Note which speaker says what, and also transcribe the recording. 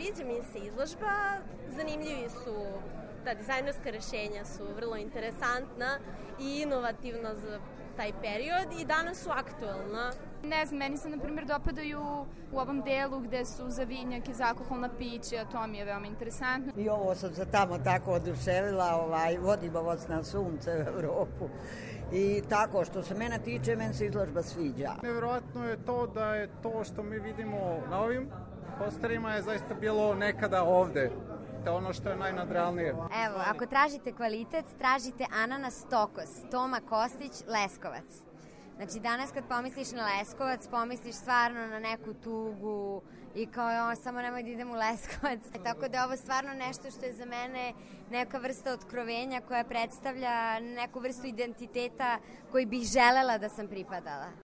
Speaker 1: sviđa mi se izložba, zanimljivi su, ta dizajnerska rešenja su vrlo interesantna i inovativna za taj period i danas su aktuelna.
Speaker 2: Ne znam, meni se na primjer dopadaju u ovom delu gde su za vinjake, za alkoholna pića, to mi je veoma interesantno.
Speaker 3: I ovo sam se tamo tako oduševila, vodimo vas na sunce u Evropu. I tako, što se mene tiče, meni se izložba sviđa.
Speaker 4: Nevjerojatno je to da je to što mi vidimo na ovim posterima je zaista bilo nekada ovde. To je ono što je najnadrealnije.
Speaker 5: Evo, ako tražite kvalitet, tražite ananas Tokos, Toma Kostić, Leskovac. Znači, danas kad pomisliš na Leskovac, pomisliš stvarno na neku tugu i kao, samo nemoj da idem u Leskovac. Tako da je ovo stvarno nešto što je za mene neka vrsta otkrovenja koja predstavlja neku vrstu identiteta koji bih želela da sam pripadala.